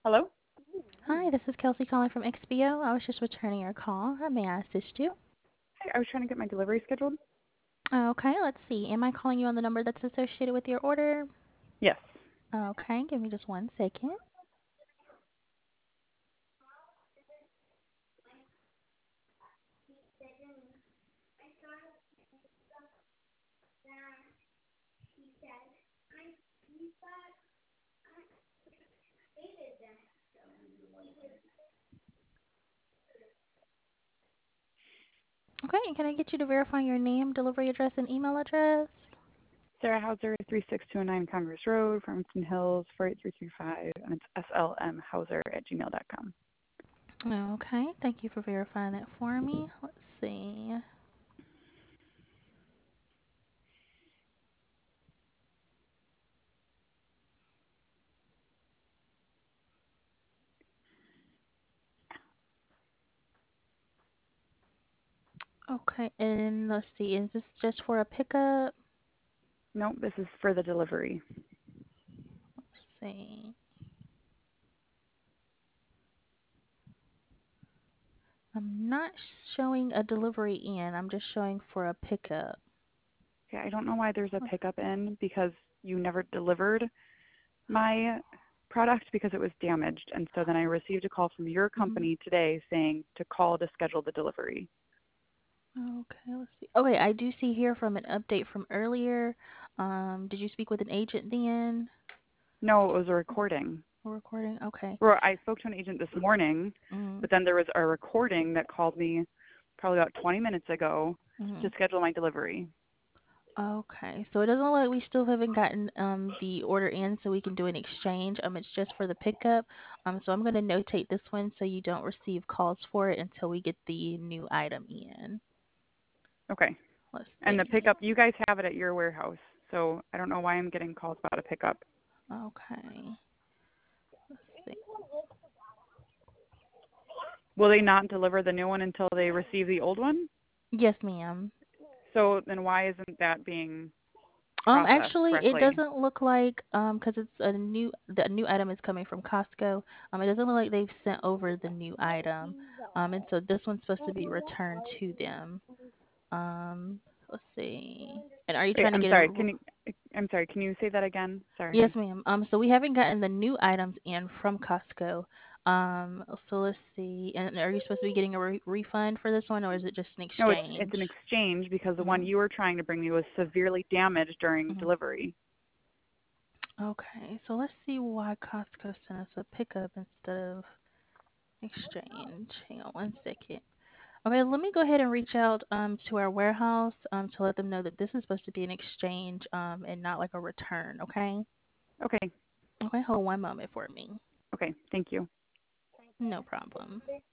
Hello? Hi, this is Kelsey calling from XBO. I was just returning your call. How may I assist you? Hi, I was trying to get my delivery scheduled. Okay, let's see. Am I calling you on the number that's associated with your order? Yes. Okay, give me just 1 second. Okay, and can I get you to verify your name, delivery address, and email address? Sarah Hauser, 36209 Congress Road, Farmington Hills, 48335, and it's slmhauser@gmail.com. Okay, thank you for verifying that for me. Let's see. Okay, and let's see. Is this just for a pickup? Nope, this is for the delivery. Let's see. I'm not showing a delivery in. I'm just showing for a pickup. Okay, I don't know why there's a pickup in because you never delivered my product because it was damaged. And so then I received a call from your Mm-hmm. company today saying to call to schedule the delivery. Okay, let's see. Okay, I do see here from an update from earlier. Did you speak with an agent then? No, it was a recording. Or recording? Okay. Well, I spoke to an agent this morning, Mm-hmm. but then there was a recording that called me probably about 20 minutes ago Mm-hmm. to schedule my delivery. Okay, so it doesn't look like we still haven't gotten the order in, so we can do an exchange. It's just for the pickup. So I'm gonna notate this one so you don't receive calls for it until we get the new item in. Okay. Let's And the see. pickup, you guys have it at your warehouse, so I don't know why I'm getting calls about a pickup. Okay. Let's see. Will they not deliver the new one until they receive the old one? Yes, ma'am. So then why isn't that being processed Actually, it correctly? doesn't look like because the new item is coming from Costco. It doesn't look like they've sent over the new item. And so this one's supposed to be returned to them. Let's see. And are you Wait, trying to get a I'm sorry, can you say that again? Yes, Sorry. ma'am. So we haven't gotten the new items in from Costco. So let's see. And are you supposed to be getting a refund for this one, or is it just an No, it's exchange? an exchange because the one Mhm. you were trying to bring me was severely damaged during Mhm. delivery. Okay, so let's see why Costco sent us a pickup instead of exchange. Hang on 1 second. Okay, let me go ahead and reach out to our warehouse to let them know that this is supposed to be an exchange and not like a return. Okay. Okay. Okay, hold one moment for me. Okay. Thank you. No problem.